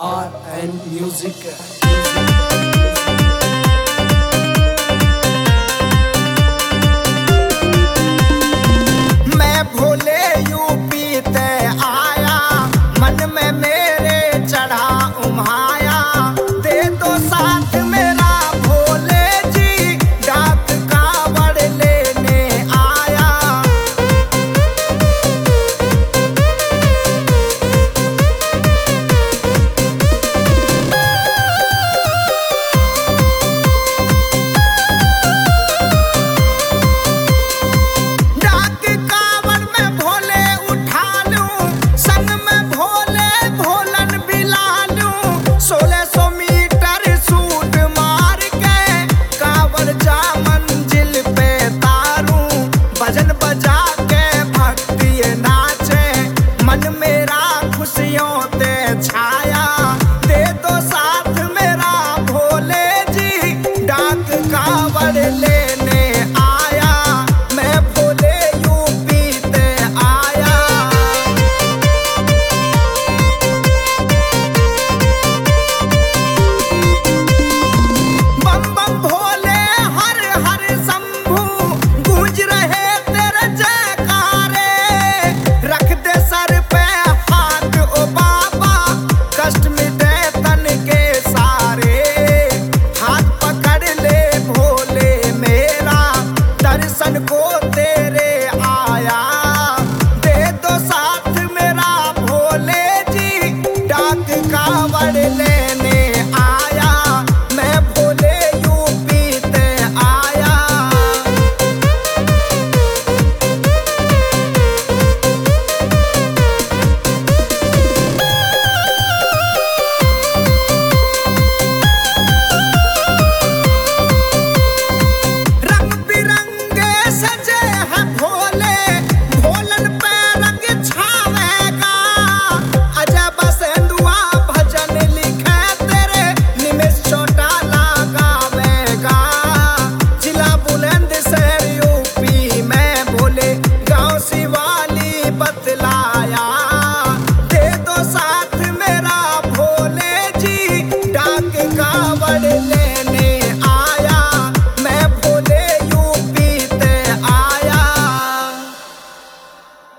RN Music. मैं Bhole UP ते आया, मन में मेरे चढ़ा उम्हाया। दे दो साथ मेरा भोले जी, डाक कावड़ लेने आया। डाक कावड़ में भोले उठा लूं, संग में भोले भोलन बिला लूं। 1600 मीटर सूट मार के कावड़ जा मंजिल पे तारूं। भजन बजा के भक्ति नाचे, मन मेरा खुशियों ते छाया। दे दो साथ मेरा भोले जी, डाक कावड़ लेने आया। मैं भोले यूपी ते आया। बम बम भोले हर हर शंभू, गूंज रहे तेरे जयकारे। रख दे सर पे हाथ ओ बाबा, कष्ट मिटे तन के सारे। हाथ पकड़ ले भोले मेरा, दर्शन को तेरे आया। दे दो साथ मेरा भोले जी, डाक कावड़ लेने